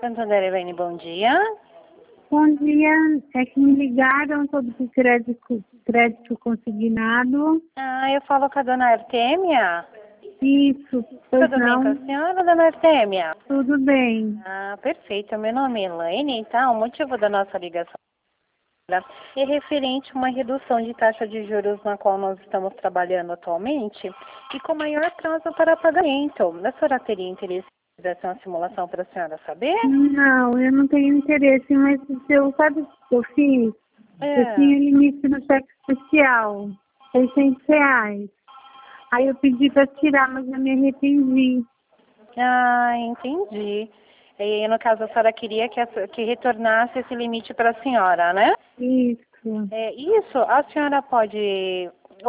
Santander, Elaine, bom dia. Bom dia, é que me ligaram sobre o crédito consignado. Eu falo com a dona Artêmia. Isso, pois Tudo bem com a não, senhora, dona Artêmia? tudo bem. Perfeito. Meu nome é Elaine, então, o motivo da nossa ligação é referente a uma redução de taxa de juros na qual nós estamos trabalhando atualmente e com maior prazo para pagamento. A senhora teria interesse em fazer uma simulação para a senhora saber? Não, eu não tenho interesse, mas sabe o que eu fiz? Eu tinha limite no cheque especial, R$ 600. Aí eu pedi para tirar, mas eu me arrependi. Entendi. E no caso a senhora queria que retornasse esse limite para a senhora, né? Isso. Isso, a senhora pode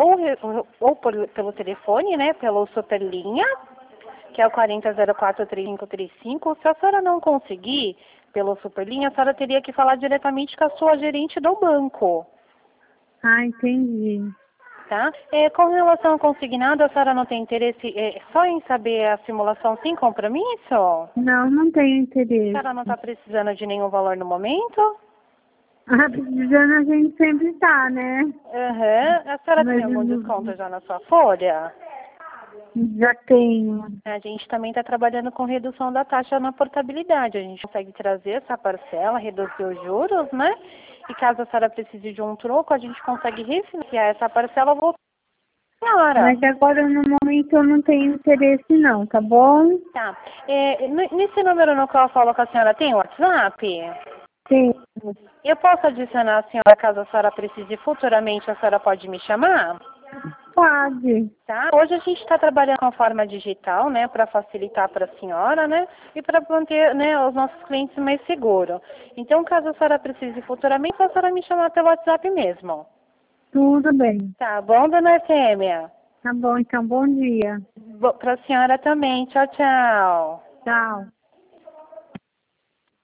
pelo telefone, né, pelo Superlinha, que é o 40043535. Se a senhora não conseguir pelo Superlinha, a senhora teria que falar diretamente com a sua gerente do banco, Entendi. tá? Com relação ao consignado, a senhora não tem interesse só em saber a simulação sem compromisso? Não, não tenho A interesse. senhora não está precisando de nenhum valor no momento? Precisando a gente sempre tá, né? A senhora Mas tem algum desconto já na sua folha? já tenho. A gente também está trabalhando com redução da taxa na portabilidade. A gente consegue trazer essa parcela, reduzir os juros, né? E caso a senhora precise de um troco, a gente consegue refinanciar essa parcela voltar para a senhora. Mas agora no momento eu não tenho interesse não, tá bom? Tá. Nesse número no qual eu falo com a senhora, tem WhatsApp? Sim, Eu posso adicionar a senhora caso a senhora precise futuramente, a senhora pode me chamar? pode. Tá? Hoje a gente está trabalhando com a forma digital, né, para facilitar para a senhora, né, e para manter, né, os nossos clientes mais seguros. Então, caso a senhora precise futuramente, a senhora me chamar pelo WhatsApp mesmo. Tudo bem. Tá bom, dona Artêmia? Tá bom, então bom dia. Para a senhora também. Tchau, tchau. Tchau.